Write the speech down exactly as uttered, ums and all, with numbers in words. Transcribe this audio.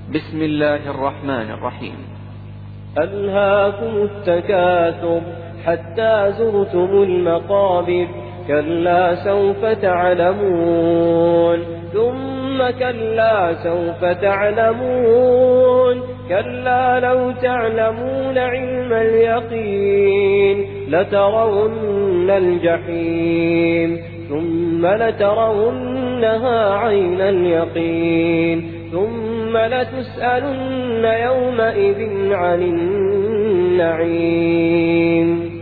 بسم الله الرحمن الرحيم. ألهاكم التكاثر حتى زرتم المقابر، كلا سوف تعلمون ثم كلا سوف تعلمون، كلا لو تعلمون علم اليقين لترون الجحيم ثم لترونها عين اليقين ثم لتسألن يومئذ عن النعيم.